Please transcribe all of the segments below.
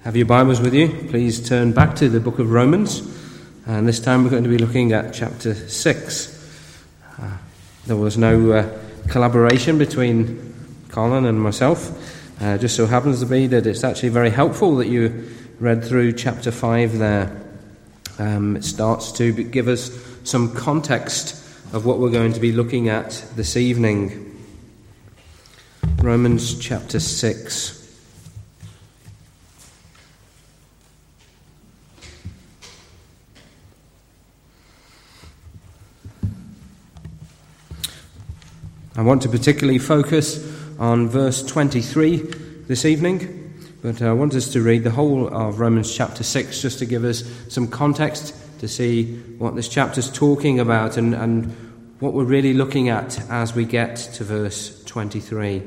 Have your Bibles with you? Please turn back to the book of Romans, and this time we're going to be looking at chapter 6. There was no collaboration between Colin and myself. Just so happens to be that it's actually very helpful that you read through chapter 5 there. It starts to give us some context of what we're going to be looking at this evening. Romans chapter 6. I want to particularly focus on verse 23 this evening, but I want us to read the whole of Romans chapter 6 just to give us some context to see what this chapter is talking about and what we're really looking at as we get to verse 22,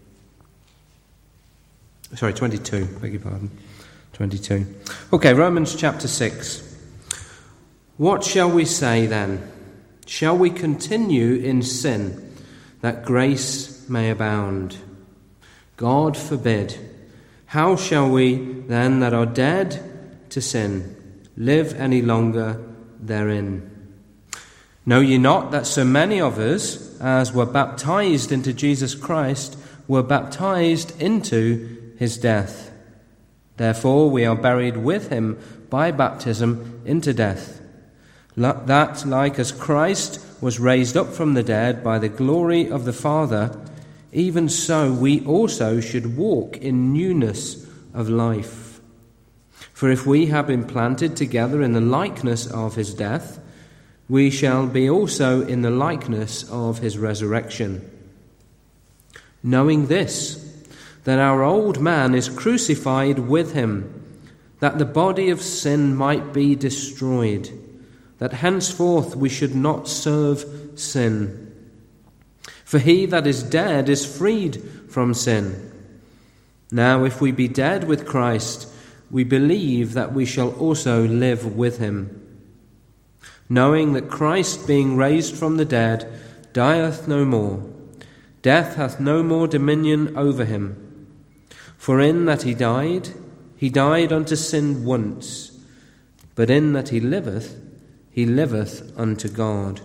beg your pardon, 22. Okay, Romans chapter 6. What shall we say then? Shall we continue in sin, that grace may abound? God forbid. How shall we, then, that are dead to sin, live any longer therein? Know ye not that so many of us, as were baptized into Jesus Christ, were baptized into his death? Therefore we are buried with him by baptism into death, that, like as Christ was raised up from the dead by the glory of the Father, even so we also should walk in newness of life. For if we have been planted together in the likeness of his death, we shall be also in the likeness of his resurrection. Knowing this, that our old man is crucified with him, that the body of sin might be destroyed, that henceforth we should not serve sin. For he that is dead is freed from sin. Now if we be dead with Christ, we believe that we shall also live with him, knowing that Christ, being raised from the dead, dieth no more. Death hath no more dominion over him. For in that he died unto sin once, but in that he liveth unto God.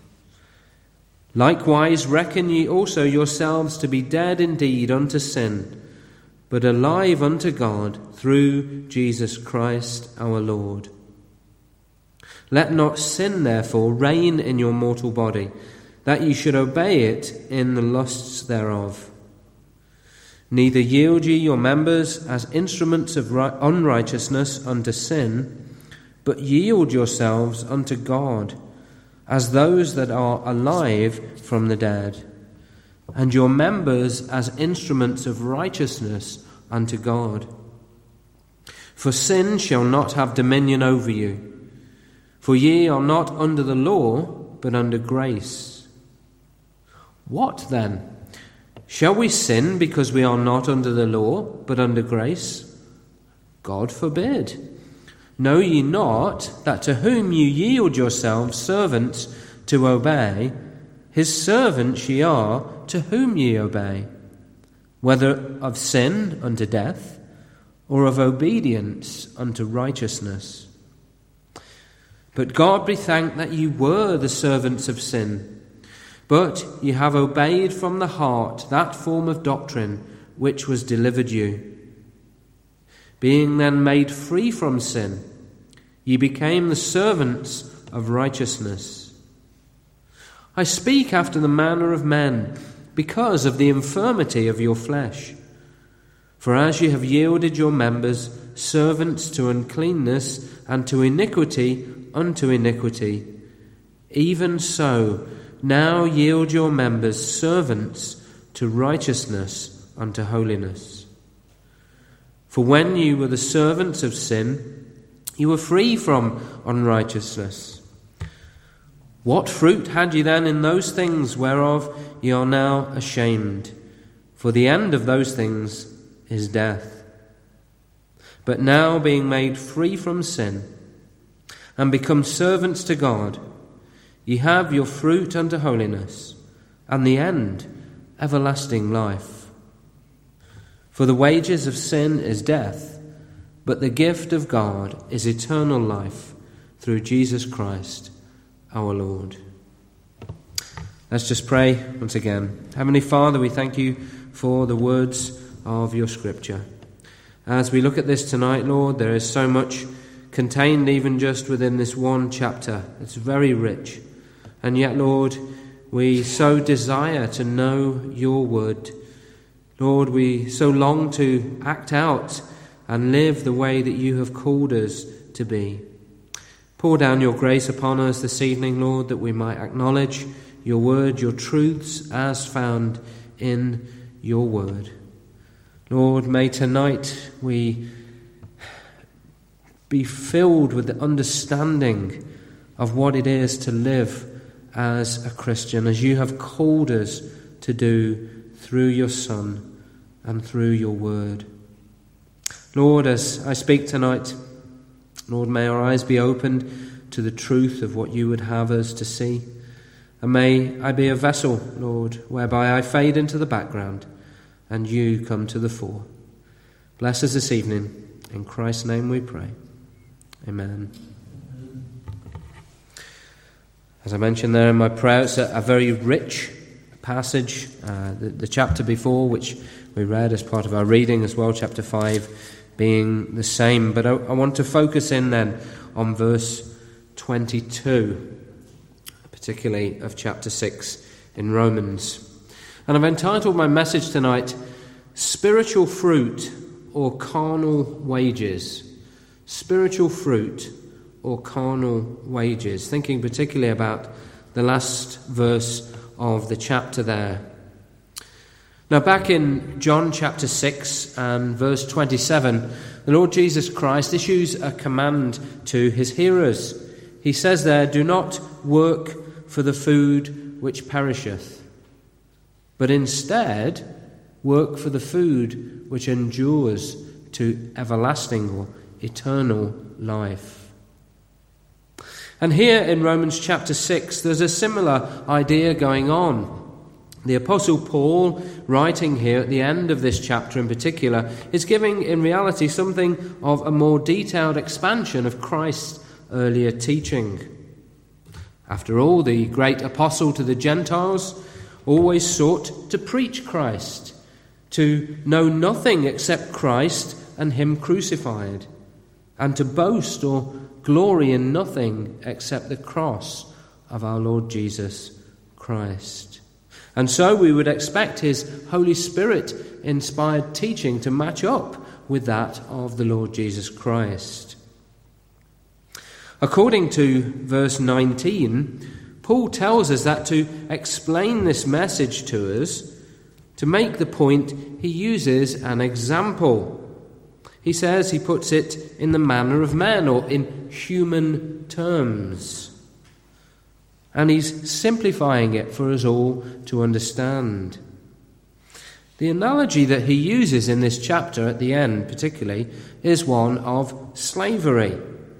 Likewise reckon ye also yourselves to be dead indeed unto sin, but alive unto God through Jesus Christ our Lord. Let not sin therefore reign in your mortal body, that ye should obey it in the lusts thereof. Neither yield ye your members as instruments of unrighteousness unto sin, but yield yourselves unto God, as those that are alive from the dead, and your members as instruments of righteousness unto God. For sin shall not have dominion over you, for ye are not under the law, but under grace. What then? Shall we sin because we are not under the law, but under grace? God forbid. Know ye not that to whom you yield yourselves servants to obey, his servants ye are to whom ye obey, whether of sin unto death, or of obedience unto righteousness? But God be thanked that ye were the servants of sin, but ye have obeyed from the heart that form of doctrine which was delivered you. Being then made free from sin, ye became the servants of righteousness. I speak after the manner of men, because of the infirmity of your flesh. For as ye have yielded your members servants to uncleanness, and to iniquity unto iniquity, even so now yield your members servants to righteousness unto holiness. For when you were the servants of sin, you were free from unrighteousness. What fruit had ye then in those things whereof ye are now ashamed? For the end of those things is death. But now, being made free from sin, and become servants to God, ye have your fruit unto holiness, and the end everlasting life. For the wages of sin is death, but the gift of God is eternal life through Jesus Christ our Lord. Let's just pray once again. Heavenly Father, we thank you for the words of your Scripture. As we look at this tonight, Lord, there is so much contained even just within this one chapter. It's very rich. And yet, Lord, we so desire to know your word. Lord, we so long to act out and live the way that you have called us to be. Pour down your grace upon us this evening, Lord, that we might acknowledge your word, your truths as found in your word. Lord, may tonight we be filled with the understanding of what it is to live as a Christian, as you have called us to do through your Son and through your word. Lord, as I speak tonight, Lord, may our eyes be opened to the truth of what you would have us to see. And may I be a vessel, Lord, whereby I fade into the background and you come to the fore. Bless us this evening. In Christ's name we pray. Amen. As I mentioned there in my prayer, it's a very rich passage. The chapter before, which we read as part of our reading as well, chapter 5, being the same. But I want to focus in then on verse 22, particularly of chapter 6 in Romans. And I've entitled my message tonight, Spiritual Fruit or Carnal Wages. Spiritual fruit or carnal wages, thinking particularly about the last verse of the chapter there. Now, back in John chapter 6 and verse 27, the Lord Jesus Christ issues a command to his hearers. He says there, "Do not work for the food which perisheth, but instead work for the food which endures to everlasting or eternal life." And here in Romans chapter 6, there's a similar idea going on. The Apostle Paul, writing here at the end of this chapter in particular, is giving in reality something of a more detailed expansion of Christ's earlier teaching. After all, the great apostle to the Gentiles always sought to preach Christ, to know nothing except Christ and him crucified, and to boast or glory in nothing except the cross of our Lord Jesus Christ. And so we would expect his Holy Spirit-inspired teaching to match up with that of the Lord Jesus Christ. According to verse 19, Paul tells us that to explain this message to us, to make the point, he uses an example. He says he puts it in the manner of men, or in human terms. And he's simplifying it for us all to understand. The analogy that he uses in this chapter at the end particularly is one of slavery.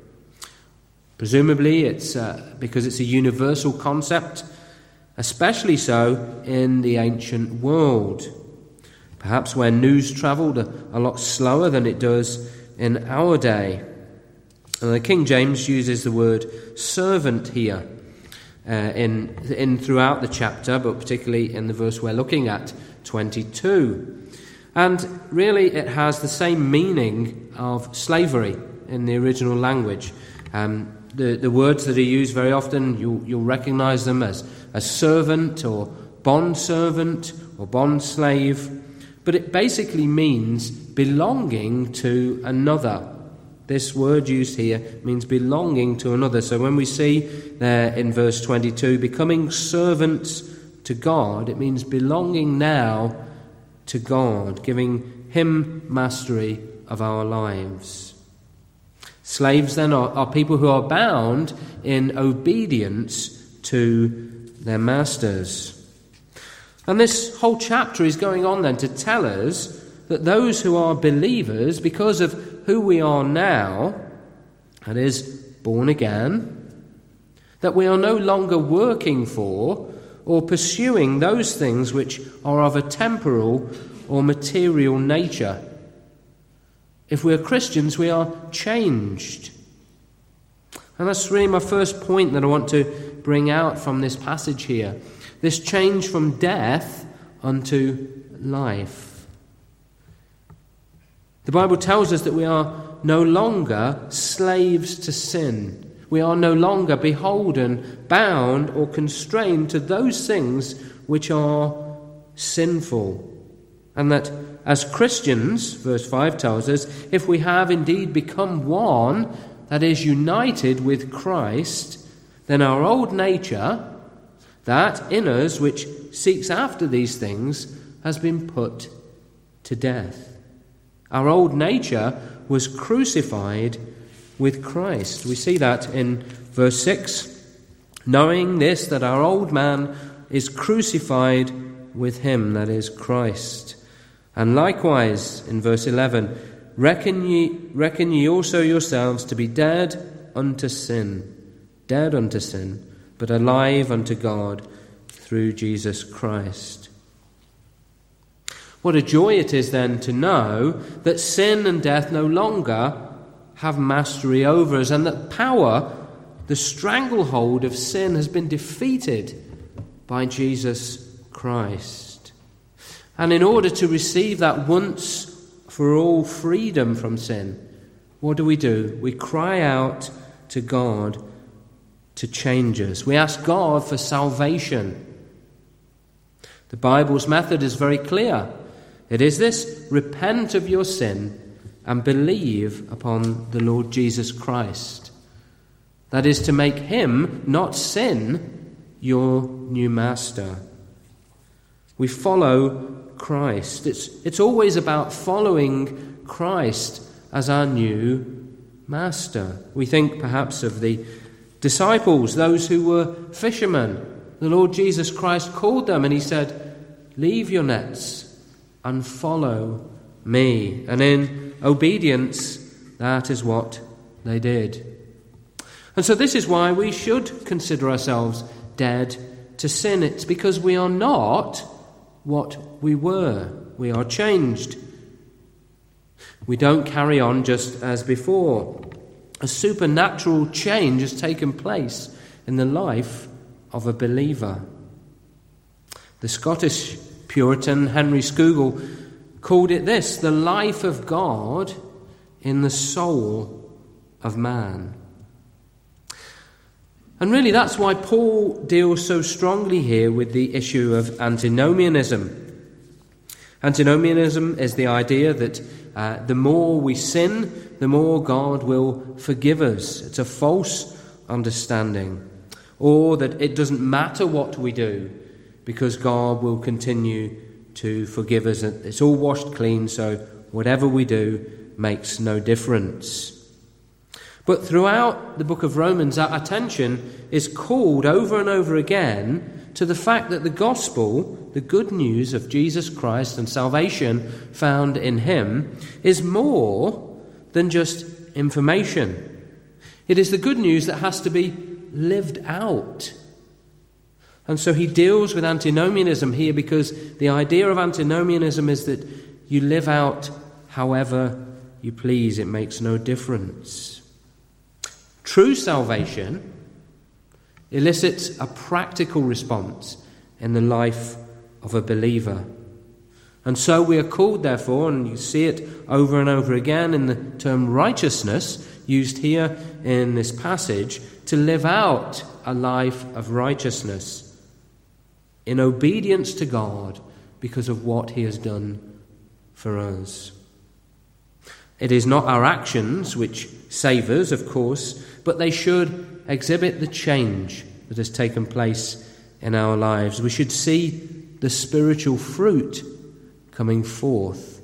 Presumably it's because it's a universal concept, especially so in the ancient world. Perhaps where news travelled a lot slower than it does in our day. And the King James uses the word servant here in throughout the chapter, but particularly in the verse we're looking at, 22. And really it has the same meaning of slavery in the original language. The words that are used very often, you'll recognise them as a servant or bondservant or bondslave. But it basically means belonging to another. This word used here means belonging to another. So when we see there in verse 22, becoming servants to God, it means belonging now to God, giving him mastery of our lives. Slaves then are people who are bound in obedience to their masters. And this whole chapter is going on then to tell us that those who are believers, because of who we are now, that is, born again, that we are no longer working for or pursuing those things which are of a temporal or material nature. If we are Christians, we are changed. And that's really my first point that I want to bring out from this passage here. This change from death unto life. The Bible tells us that we are no longer slaves to sin. We are no longer beholden, bound, or constrained to those things which are sinful. And that as Christians, verse 5 tells us, if we have indeed become one, that is, united with Christ, then our old nature, that in us which seeks after these things, has been put to death. Our old nature was crucified with Christ. We see that in verse 6. Knowing this, that our old man is crucified with him, that is, Christ. And likewise, in verse 11, reckon ye also yourselves to be dead unto sin, but alive unto God through Jesus Christ. What a joy it is then to know that sin and death no longer have mastery over us, and that power, the stranglehold of sin, has been defeated by Jesus Christ. And in order to receive that once for all freedom from sin, what do? We cry out to God to change us. We ask God for salvation. The Bible's method is very clear. It is this: repent of your sin and believe upon the Lord Jesus Christ. That is to make him, not sin, your new master. We follow Christ. It's always about following Christ as our new master. We think perhaps of the disciples, those who were fishermen. The Lord Jesus Christ called them and he said, "Leave your nets and follow me." And in obedience, that is what they did. And so this is why we should consider ourselves dead to sin. It's because we are not what we were. We are changed. We don't carry on just as before. A supernatural change has taken place in the life of a believer. The Scottish Puritan Henry Scougal called it this: the life of God in the soul of man. And really that's why Paul deals so strongly here with the issue of antinomianism. Antinomianism is the idea that the more we sin, the more God will forgive us. It's a false understanding. Or that it doesn't matter what we do, because God will continue to forgive us. It's all washed clean, so whatever we do makes no difference. But throughout the book of Romans, our attention is called over and over again to the fact that the gospel, the good news of Jesus Christ and salvation found in him, is more than just information. It is the good news that has to be lived out. And so he deals with antinomianism here, because the idea of antinomianism is that you live out however you please. It makes no difference. True salvation elicits a practical response in the life of a believer. And so we are called, therefore, and you see it over and over again in the term righteousness used here in this passage, to live out a life of righteousness in obedience to God because of what he has done for us. It is not our actions which save us, of course, but they should exhibit the change that has taken place in our lives. We should see the spiritual fruit coming forth.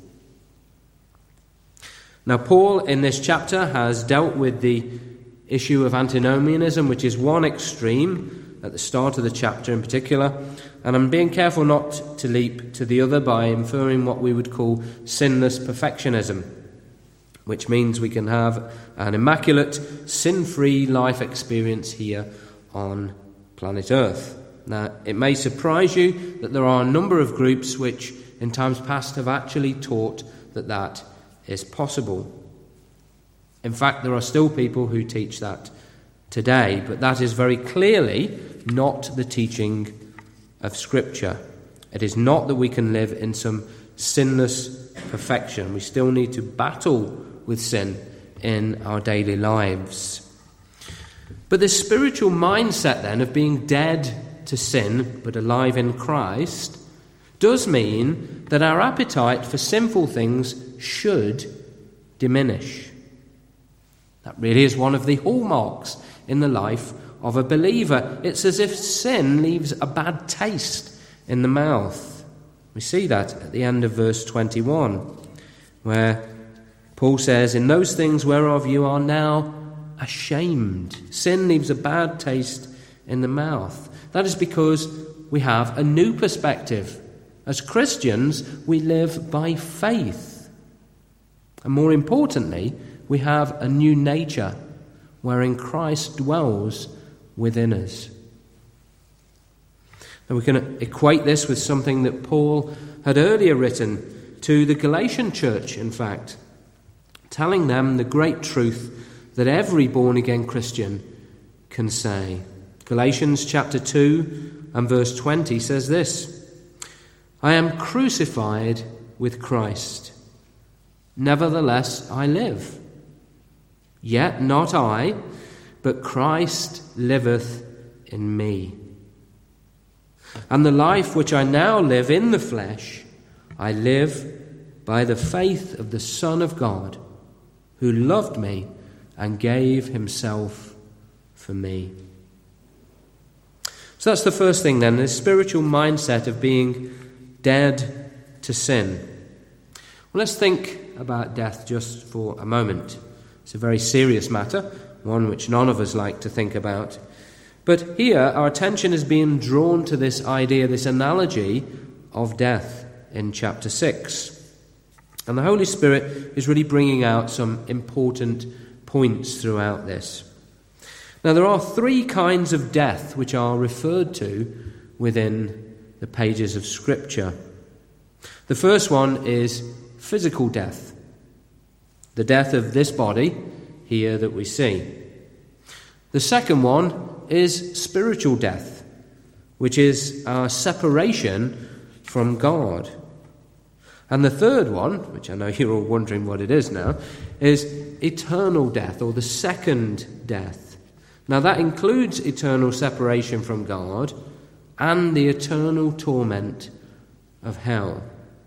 Now, Paul in this chapter has dealt with the issue of antinomianism, which is one extreme at the start of the chapter in particular, and I'm being careful not to leap to the other by inferring what we would call sinless perfectionism, which means we can have an immaculate, sin-free life experience here on planet Earth. Now, it may surprise you that there are a number of groups which in times past have actually taught that that is possible. In fact, there are still people who teach that today, but that is very clearly not the teaching of Scripture. It is not that we can live in some sinless perfection. We still need to battle with sin in our daily lives. But this spiritual mindset then of being dead to sin but alive in Christ does mean that our appetite for sinful things should diminish. That really is one of the hallmarks in the life of a believer. It's as if sin leaves a bad taste in the mouth. We see that at the end of verse 21, where Paul says, "In those things whereof you are now ashamed." Sin leaves a bad taste in the mouth. That is because we have a new perspective. As Christians, we live by faith. And more importantly, we have a new nature wherein Christ dwells within us. And we can equate this with something that Paul had earlier written to the Galatian church, in fact, telling them the great truth that every born-again Christian can say. Galatians chapter 2 and verse 20 says this, "I am crucified with Christ. Nevertheless I live. Yet not I, but Christ liveth in me. And the life which I now live in the flesh, I live by the faith of the Son of God, who loved me and gave himself for me." So that's the first thing then, the spiritual mindset of being dead to sin. Well, let's think about death just for a moment. It's a very serious matter, one which none of us like to think about. But here our attention is being drawn to this idea, this analogy of death in chapter 6. And the Holy Spirit is really bringing out some important points throughout this. Now, there are three kinds of death which are referred to within the pages of Scripture. The first one is physical death, the death of this body here that we see. The second one is spiritual death, which is our separation from God. And the third one, which I know you're all wondering what it is now, is eternal death, or the second death. Now that includes eternal separation from God and the eternal torment of hell.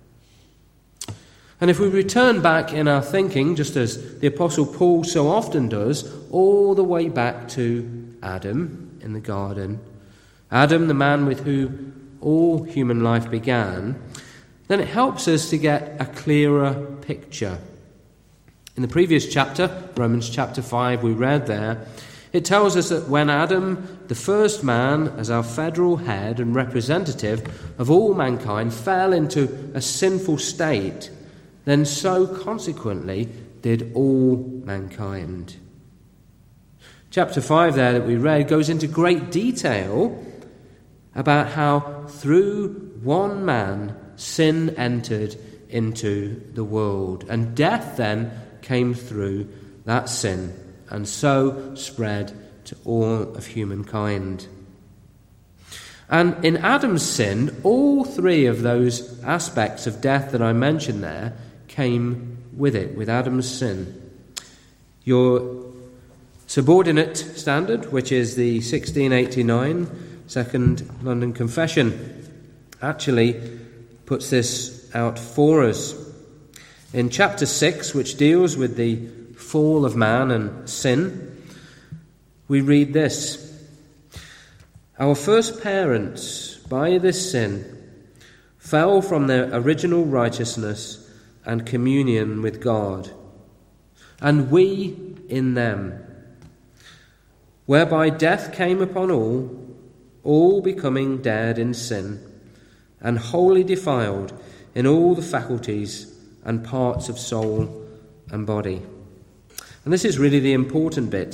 And if we return back in our thinking, just as the Apostle Paul so often does, all the way back to Adam in the garden, Adam, the man with whom all human life began, then it helps us to get a clearer picture. In the previous chapter, Romans chapter 5, we read there, it tells us that when Adam, the first man, as our federal head and representative of all mankind, fell into a sinful state, then so consequently did all mankind. Chapter 5 there that we read goes into great detail about how through one man sin entered into the world, and death then came through that sin, and so spread to all of humankind. And in Adam's sin, all three of those aspects of death that I mentioned there came with it, with Adam's sin. Your subordinate standard, which is the 1689 Second London Confession, actually puts this out for us. In chapter 6, which deals with the fall of man and sin, we read this: "Our first parents, by this sin, fell from their original righteousness and communion with God, and we in them, whereby death came upon all becoming dead in sin, and wholly defiled in all the faculties and parts of soul and body." And this is really the important bit.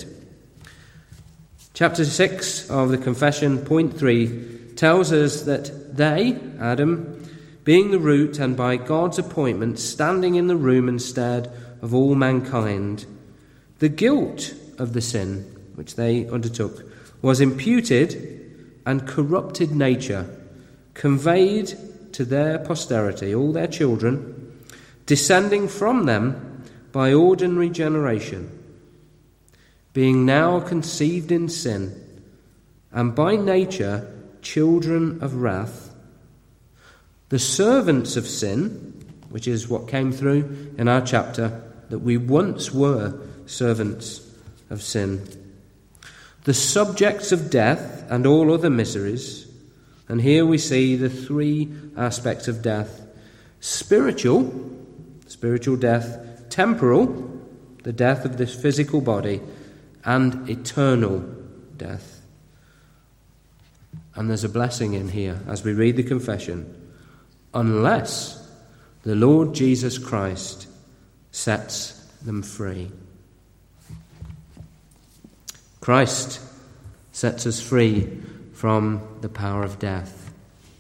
Chapter 6 of the Confession, point 3, tells us that they, Adam, being the root and by God's appointment standing in the room instead of all mankind, the guilt of the sin which they undertook was imputed, and corrupted nature conveyed to their posterity, all their children, descending from them by ordinary generation, being now conceived in sin, and by nature children of wrath, the servants of sin, which is what came through in our chapter, that we once were servants of sin, the subjects of death and all other miseries. And here we see the three aspects of death: spiritual death; temporal, the death of this physical body; and eternal death. And there's a blessing in here as we read the confession: unless the Lord Jesus Christ sets them free. Christ sets us free from the power of death.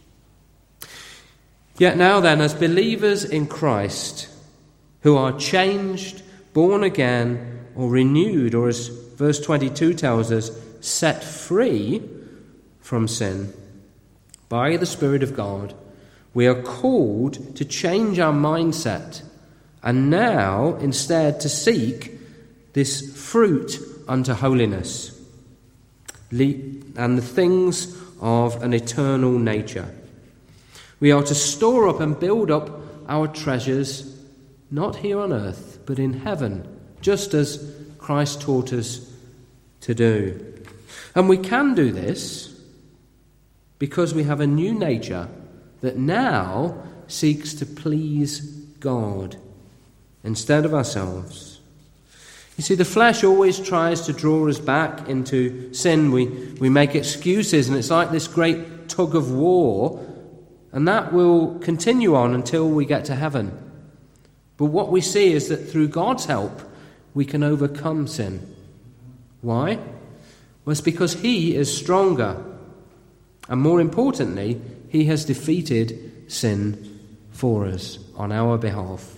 Yet now then, as believers in Christ, who are changed, born again, or renewed, or as verse 22 tells us, set free from sin by the Spirit of God, we are called to change our mindset, and now instead to seek this fruit unto holiness and the things of an eternal nature. We are to store up and build up our treasures, not here on earth, but in heaven, just as Christ taught us to do. And we can do this because we have a new nature that now seeks to please God instead of ourselves. You see, the flesh always tries to draw us back into sin. We make excuses, and it's like this great tug of war, and that will continue on until we get to heaven. But what we see is that through God's help, we can overcome sin. Why? Well, it's because He is stronger. And more importantly, He has defeated sin for us on our behalf.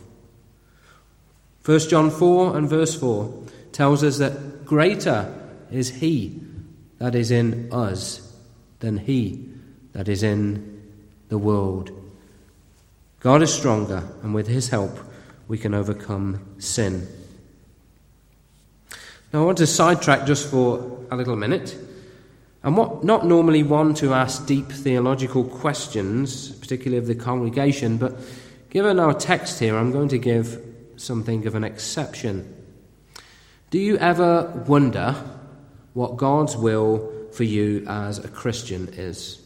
1 John 4 and verse 4 tells us that greater is He that is in us than he that is in the world. God is stronger, and with His help we can overcome sin. Now I want to sidetrack just for a little minute. I'm not normally one to ask deep theological questions, particularly of the congregation, but given our text here, I'm going to give something of an exception. Do you ever wonder what God's will for you as a Christian is?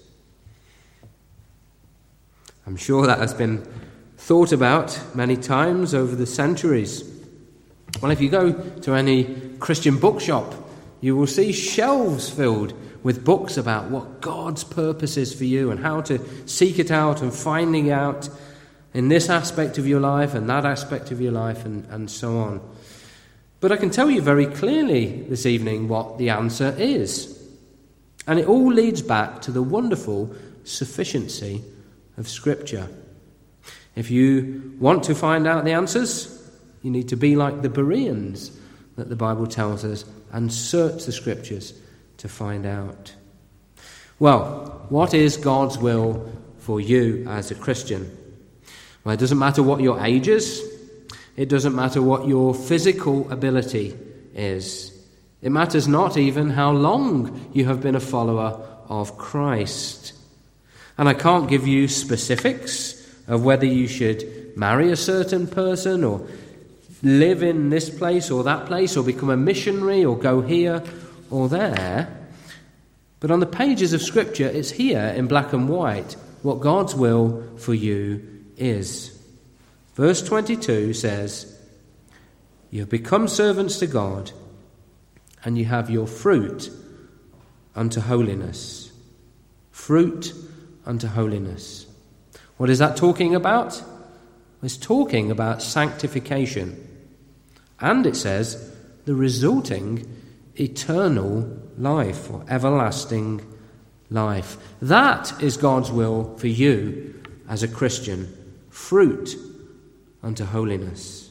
I'm sure that has been thought about many times over the centuries. Well, if you go to any Christian bookshop, you will see shelves filled with books about what God's purpose is for you and how to seek it out and finding out in this aspect of your life and that aspect of your life and so on. But I can tell you very clearly this evening what the answer is. And it all leads back to the wonderful sufficiency of Scripture. If you want to find out the answers, you need to be like the Bereans that the Bible tells us and search the Scriptures to find out. Well, what is God's will for you as a Christian? Well, it doesn't matter what your age is. It doesn't matter what your physical ability is. It matters not even how long you have been a follower of Christ. And I can't give you specifics of whether you should marry a certain person or live in this place or that place or become a missionary or go here or there. But on the pages of Scripture, it's here in black and white what God's will for you is. Verse 22 says, "You have become servants to God, and you have your fruit unto holiness." Fruit unto holiness. What is that talking about? It's talking about sanctification. And it says the resulting eternal life or everlasting life. That is God's will for you as a Christian, fruit unto holiness.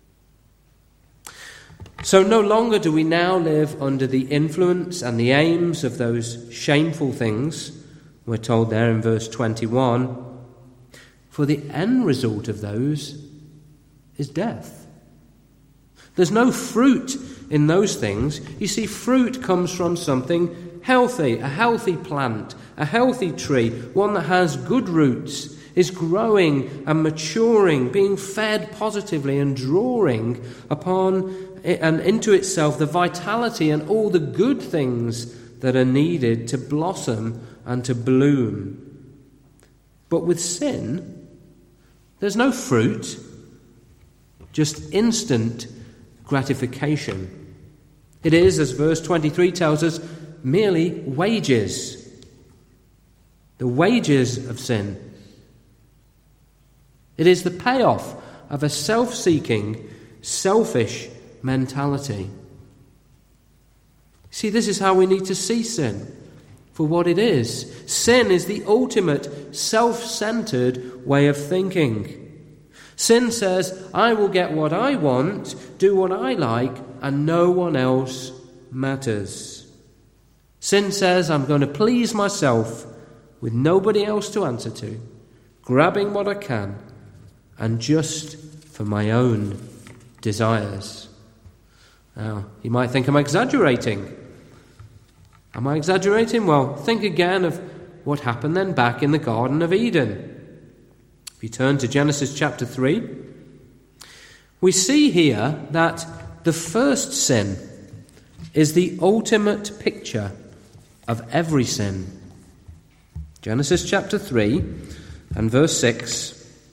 So no longer do we now live under the influence and the aims of those shameful things, we're told there in verse 21, for the end result of those is death. There's no fruit in those things. You see, fruit comes from something healthy, a healthy plant, a healthy tree, one that has good roots, is growing and maturing, being fed positively and drawing upon and into itself the vitality and all the good things that are needed to blossom and to bloom. But with sin, there's no fruit, just instant gratification. It is, as verse 23 tells us, merely wages. The wages of sin. It is the payoff of a self-seeking, selfish mentality. See, this is how we need to see sin for what it is. Sin is the ultimate self-centered way of thinking. Sin says, I will get what I want, do what I like, and no one else matters. Sin says, I'm going to please myself with nobody else to answer to, grabbing what I can, and just for my own desires. Now, you might think I'm exaggerating. Am I exaggerating? Well, think again of what happened then back in the Garden of Eden. If you turn to Genesis chapter 3, we see here that the first sin is the ultimate picture of every sin. Genesis chapter 3 and verse 6.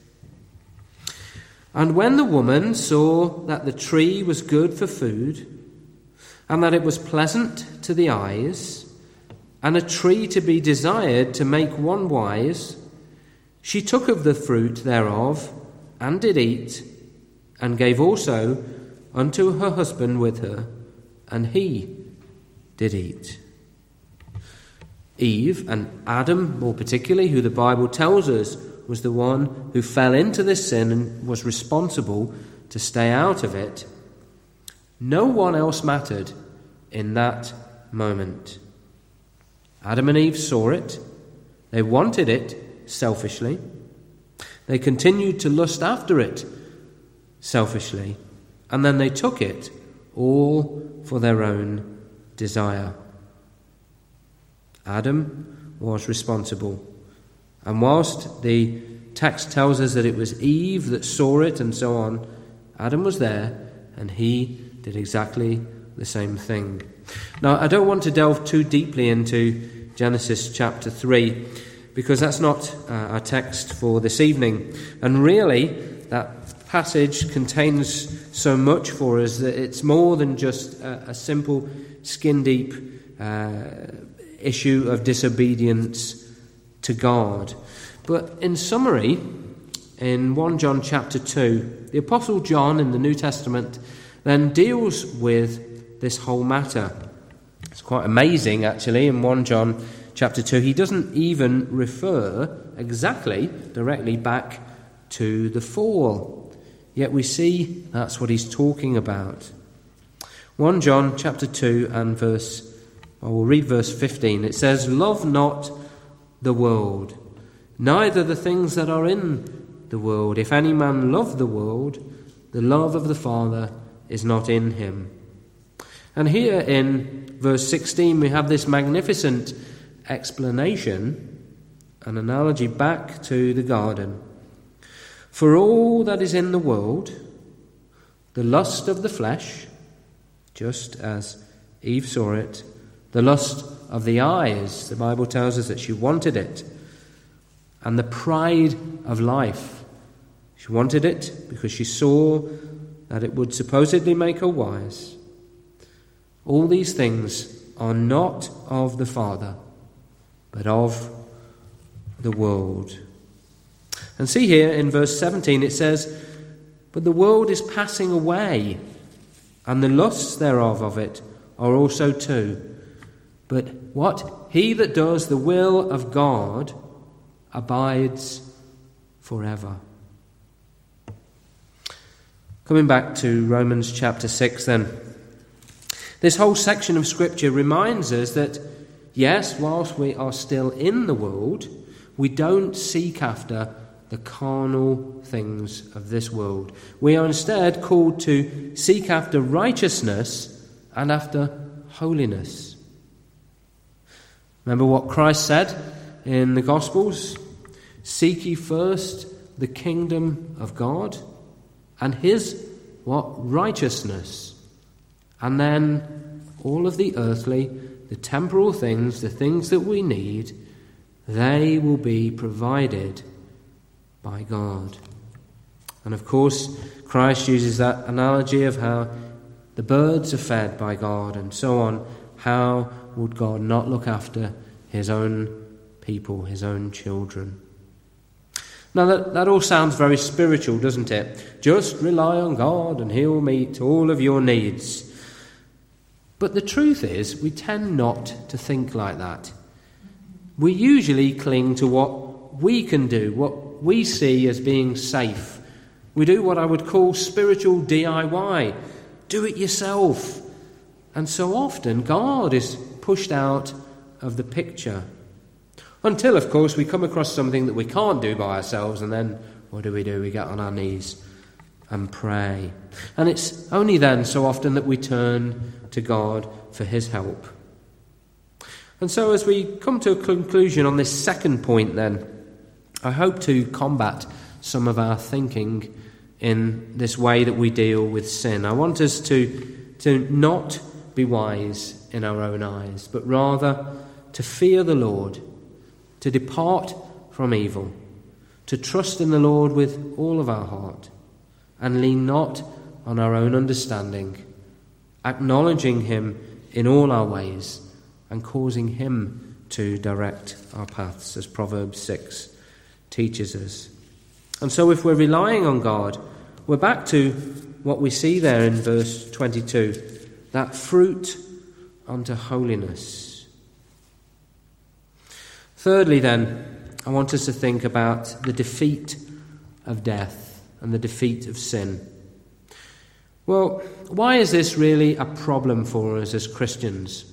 And when the woman saw that the tree was good for food, and that it was pleasant to the eyes, and a tree to be desired to make one wise, she took of the fruit thereof, and did eat, and gave also unto her husband with her, and he did eat. Eve, and Adam more particularly, who the Bible tells us was the one who fell into this sin and was responsible to stay out of it. No one else mattered in that moment. Adam and Eve saw it. They wanted it selfishly. They continued to lust after it selfishly. And then they took it all for their own desire. Adam was responsible. And whilst the text tells us that it was Eve that saw it and so on, Adam was there and he did exactly the same thing. Now, I don't want to delve too deeply into Genesis chapter 3 because that's not our text for this evening. And really, that passage contains so much for us that it's more than just a simple skin-deep issue of disobedience to God. But in summary, in 1 John chapter 2, the Apostle John in the New Testament then deals with this whole matter. It's quite amazing, actually, in 1 John chapter 2, he doesn't even refer exactly directly back to the fall. Yet we see that's what he's talking about. 1 John chapter 2 and we'll read verse 15. It says, Love not the world, neither the things that are in the world. If any man love the world, the love of the Father is not in him. And here in verse 16 we have this magnificent explanation, an analogy back to the garden. For all that is in the world, the lust of the flesh, just as Eve saw it, the lust of the eyes, the Bible tells us that she wanted it, and the pride of life. She wanted it because she saw that it would supposedly make her wise. All these things are not of the Father, but of the world. And see here in verse 17 it says, But the world is passing away, and the lusts thereof of it are also too. But what? He that does the will of God abides forever. Coming back to Romans chapter 6 then. This whole section of Scripture reminds us that, yes, whilst we are still in the world, we don't seek after the carnal things of this world. We are instead called to seek after righteousness and after holiness. Remember what Christ said in the Gospels? Seek ye first the kingdom of God and his righteousness. And then all of the earthly, the temporal things, the things that we need, they will be provided by God. And of course, Christ uses that analogy of how the birds are fed by God and so on. How would God not look after his own people, his own children? Now that all sounds very spiritual, doesn't it? Just rely on God and he'll meet all of your needs. But the truth is, we tend not to think like that. We usually cling to what we can do, what we see as being safe. We do what I would call spiritual DIY. Do it yourself. And so often God is pushed out of the picture. Until, of course, we come across something that we can't do by ourselves, and then what do? We get on our knees and pray. And it's only then so often that we turn to God for his help. And so as we come to a conclusion on this second point then, I hope to combat some of our thinking in this way that we deal with sin. I want us to not be wise in our own eyes, but rather to fear the Lord, to depart from evil, to trust in the Lord with all of our heart, and lean not on our own understanding, acknowledging him in all our ways and causing him to direct our paths, as Proverbs 6 teaches us. And so if we're relying on God, we're back to what we see there in verse 22, that fruit unto holiness. Thirdly then, I want us to think about the defeat of death and the defeat of sin. Well, why is this really a problem for us as Christians?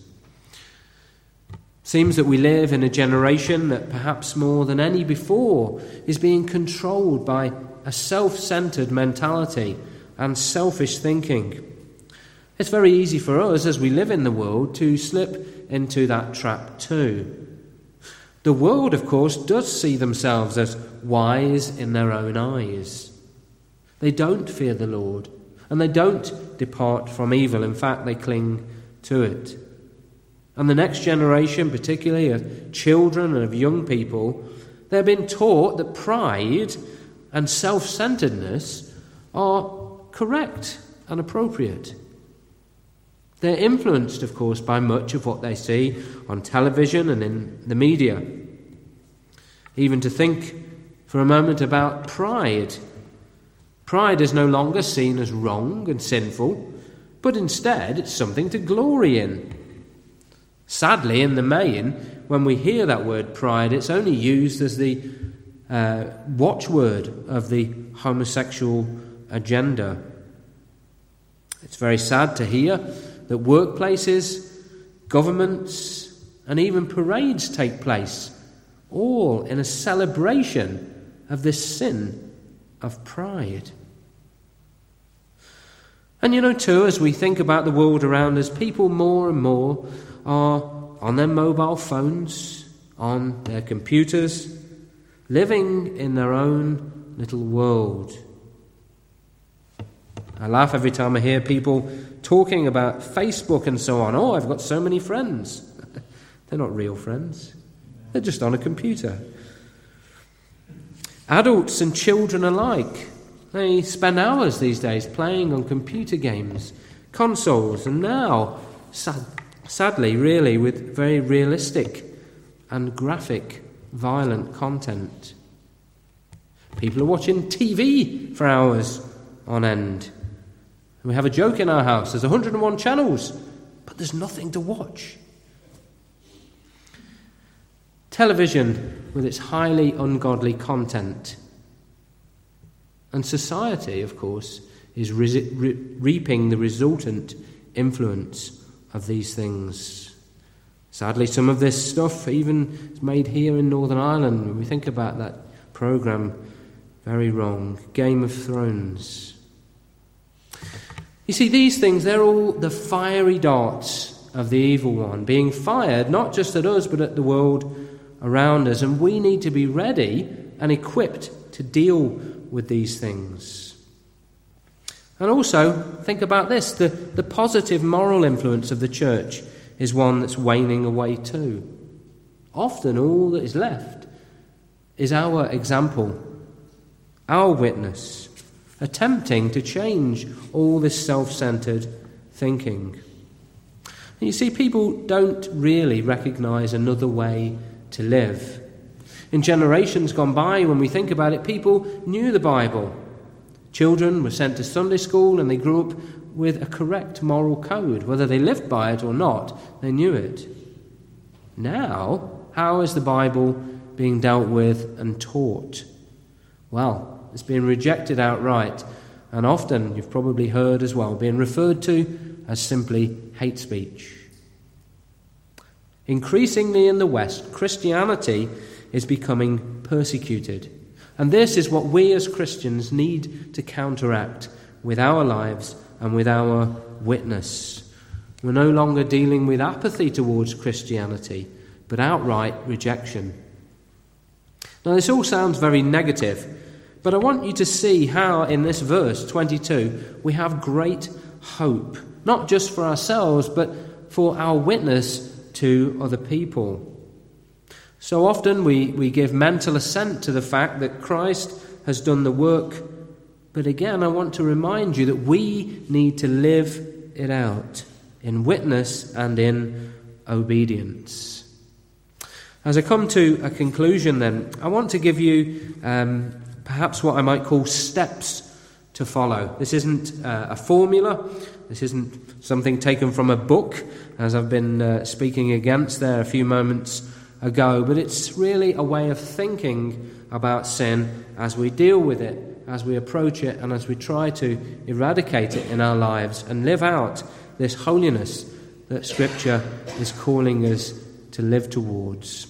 Seems that we live in a generation that perhaps more than any before is being controlled by a self-centered mentality and selfish thinking. It's very easy for us as we live in the world to slip into that trap too. The world, of course, does see themselves as wise in their own eyes. They don't fear the Lord, and they don't depart from evil. In fact, they cling to it. And the next generation, particularly of children and of young people, they're being taught that pride and self-centeredness are correct and appropriate. They're influenced, of course, by much of what they see on television and in the media. Even to think for a moment about pride. Pride is no longer seen as wrong and sinful, but instead it's something to glory in. Sadly, in the main, when we hear that word pride, it's only used as the watchword of the homosexual agenda. It's very sad to hear that workplaces, governments, and even parades take place, all in a celebration of this sin of pride. And too, as we think about the world around us, people more and more are on their mobile phones, on their computers, living in their own little world. I laugh every time I hear people talking about Facebook and so on. Oh, I've got so many friends. They're not real friends. They're just on a computer. Adults and children alike, they spend hours these days playing on computer games, consoles, and now, sadly, really, with very realistic and graphic, violent content. People are watching TV for hours on end. And we have a joke in our house. There's 101 channels, but there's nothing to watch. Television, with its highly ungodly content, And society, of course, is reaping the resultant influence of these things. Sadly, some of this stuff even is made here in Northern Ireland. When we think about that programme, very wrong. Game of Thrones. You see, these things, they're all the fiery darts of the evil one, being fired not just at us, but at the world around us. And we need to be ready and equipped to deal with these things. And also, think about this, the positive moral influence of the church is one that's waning away too. Often all that is left is our example, our witness, attempting to change all this self-centered thinking. And you see, people don't really recognize another way to live. In generations gone by, when we think about it, people knew the Bible. Children were sent to Sunday school and they grew up with a correct moral code. Whether they lived by it or not, they knew it. Now, how is the Bible being dealt with and taught? Well, it's being rejected outright, and often, you've probably heard as well, being referred to as simply hate speech. Increasingly in the West, Christianity is becoming persecuted. And this is what we as Christians need to counteract with our lives and with our witness. We're no longer dealing with apathy towards Christianity, but outright rejection. Now, this all sounds very negative, but I want you to see how in this verse 22 we have great hope, not just for ourselves, but for our witness to other people. So often we give mental assent to the fact that Christ has done the work, but again I want to remind you that we need to live it out in witness and in obedience. As I come to a conclusion then, I want to give you perhaps what I might call steps to follow. This isn't a formula, this isn't something taken from a book, as I've been speaking against there a few moments ago, but it's really a way of thinking about sin as we deal with it, as we approach it, and as we try to eradicate it in our lives and live out this holiness that Scripture is calling us to live towards.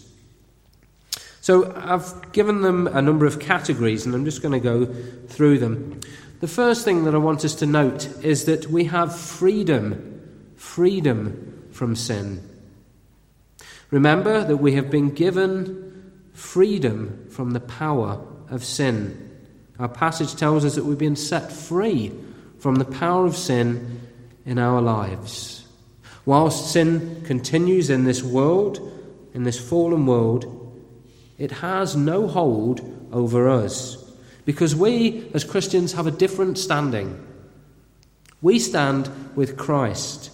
So I've given them a number of categories, and I'm just going to go through them. The first thing that I want us to note is that we have freedom from sin. Remember that we have been given freedom from the power of sin. Our passage tells us that we've been set free from the power of sin in our lives. Whilst sin continues in this world, in this fallen world, it has no hold over us, because we as Christians have a different standing. We stand with Christ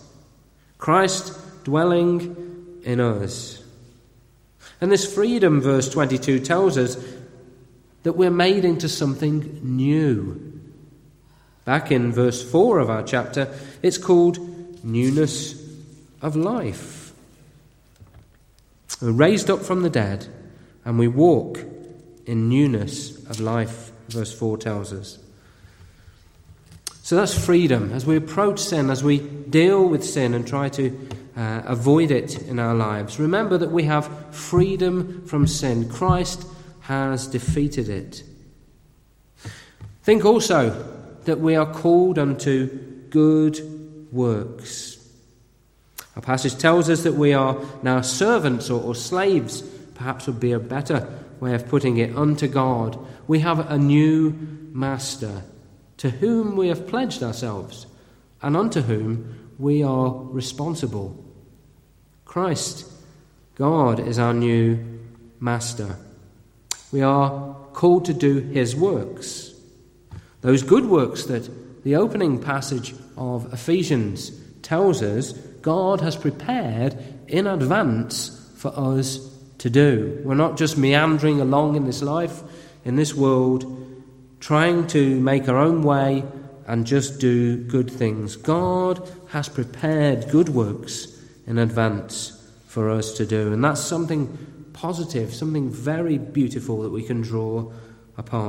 dwelling in us. And this freedom, verse 22, tells us that we're made into something new. Back in verse 4 of our chapter, it's called newness of life. We're raised up from the dead, and we walk in newness of life, verse 4 tells us. So that's freedom. As we approach sin, as we deal with sin and try to avoid it in our lives, remember that we have freedom from sin. Christ has defeated it. Think also that we are called unto good works. Our passage tells us that we are now servants or slaves, perhaps would be a better way of putting it, unto God. We have a new master to whom we have pledged ourselves and unto whom we are responsible. Christ, God, is our new master. We are called to do his works. Those good works that the opening passage of Ephesians tells us God has prepared in advance for us to do. We're not just meandering along in this life, in this world, trying to make our own way and just do good things. God has prepared good works in advance for us to do. And that's something positive, something very beautiful that we can draw upon.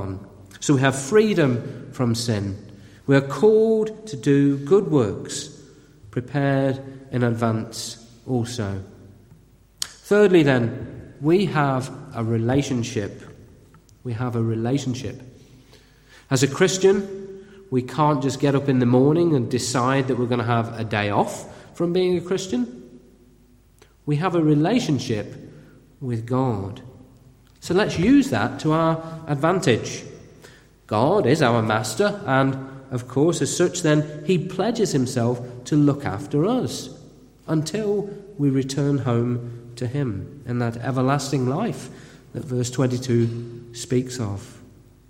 So we have freedom from sin. We are called to do good works, prepared in advance also. Thirdly then, we have a relationship. We have a relationship. As a Christian, we can't just get up in the morning and decide that we're going to have a day off from being a Christian. We have a relationship with God. So let's use that to our advantage. God is our master, and of course, as such, then, he pledges himself to look after us until we return home to him in that everlasting life that verse 22 speaks of.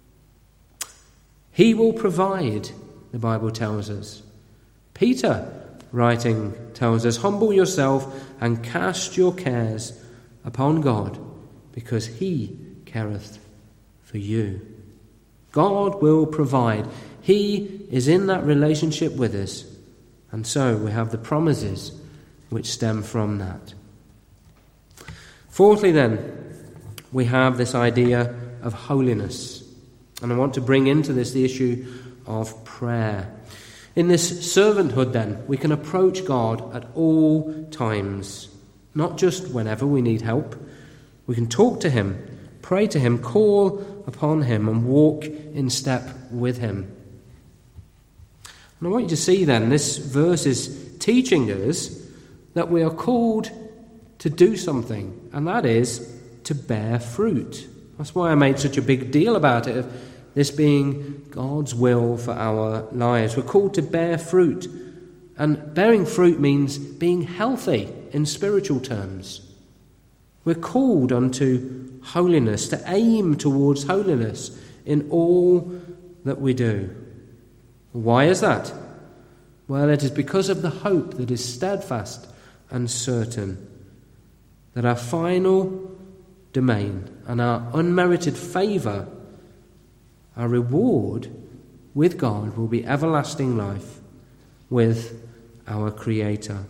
He will provide, the Bible tells us. Peter, writing, tells us, humble yourself and cast your cares upon God, because he careth for you. God will provide. He is in that relationship with us, and so we have the promises which stem from that. Fourthly then, we have this idea of holiness, and I want to bring into this the issue of prayer. In this servanthood then, we can approach God at all times, not just whenever we need help. We can talk to him, pray to him, call upon him, and walk in step with him. And I want you to see then, this verse is teaching us that we are called to do something, and that is to bear fruit. That's why I made such a big deal about it, of this being God's will for our lives. We're called to bear fruit, and bearing fruit means being healthy in spiritual terms. We're called unto holiness, to aim towards holiness in all that we do. Why is that? Well, it is because of the hope that is steadfast and certain, that our final domain and our unmerited favour, our reward with God, will be everlasting life with our Creator.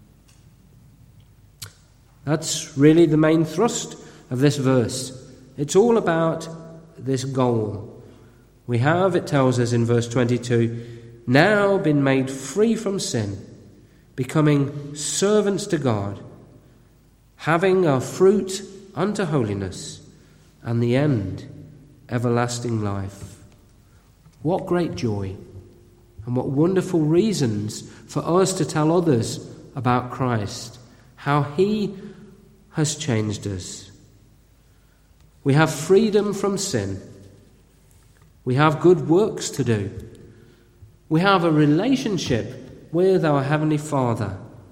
That's really the main thrust of this verse. It's all about this goal. We have, it tells us in verse 22, now been made free from sin, becoming servants to God, having our fruit unto holiness, and the end, everlasting life. What great joy, and what wonderful reasons for us to tell others about Christ, how he has changed us. We have freedom from sin. We have good works to do. We have a relationship with our Heavenly Father.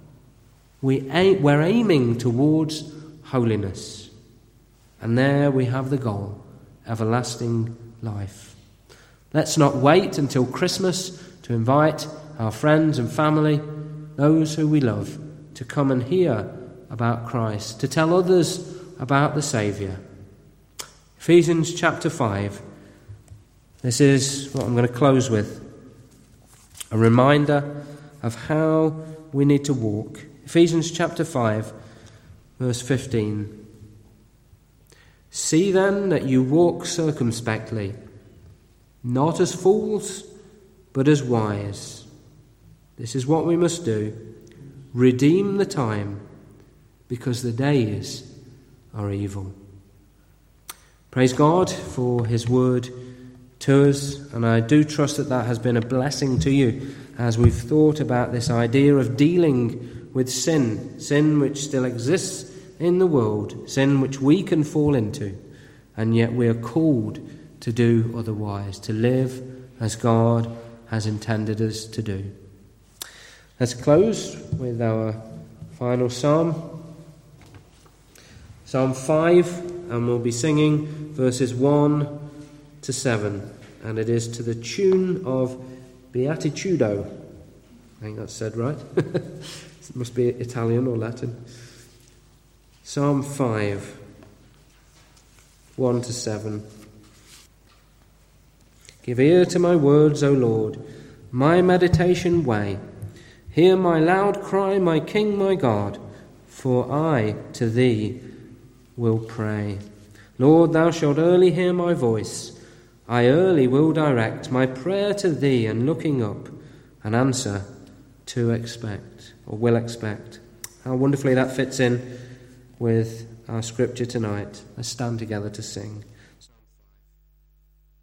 We're aiming towards holiness. And there we have the goal, everlasting life. Let's not wait until Christmas to invite our friends and family, those who we love, to come and hear about Christ, to tell others about the Saviour. Ephesians chapter 5. This is what I'm going to close with. A reminder of how we need to walk. Ephesians chapter 5, verse 15. See then that you walk circumspectly, not as fools, but as wise. This is what we must do. Redeem the time, because the days are evil. Praise God for his word to us, and I do trust that that has been a blessing to you as we've thought about this idea of dealing with sin which still exists in the world, sin which we can fall into, and yet we are called to do otherwise, to live as God has intended us to do. Let's close with our final psalm. Psalm 5, and we'll be singing verses 1 to 7, and it is to the tune of Beatitudo. I think that's said right. It must be Italian or Latin. Psalm 5, 1 to 7. Give ear to my words, O Lord, my meditation weigh. Hear my loud cry, my King, my God, for I to thee will pray. Lord, thou shalt early hear my voice. I early will direct my prayer to thee, and looking up, an answer to expect, or will expect. How wonderfully that fits in with our scripture tonight. Let's stand together to sing.